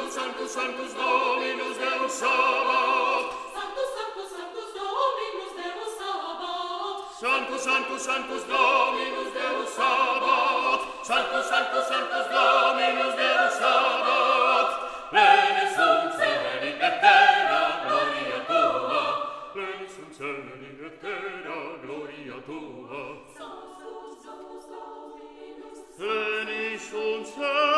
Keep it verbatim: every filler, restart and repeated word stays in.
Sanctus, Sanctus, Sanctus Dominus Deus Sabaoth. Sanctus, Sanctus, Sanctus Dominus Deus Sabaoth. Sanctus, Sanctus, Sanctus Dominus Deus Sabaoth. Sanctus, Sanctus, Sanctus Dominus Deus Sabaoth. Pleni sunt celi et terra gloria tua. Pleni sunt celi et terra gloria tua. Sanctus, Sanctus Dominus. Pleni sunt celi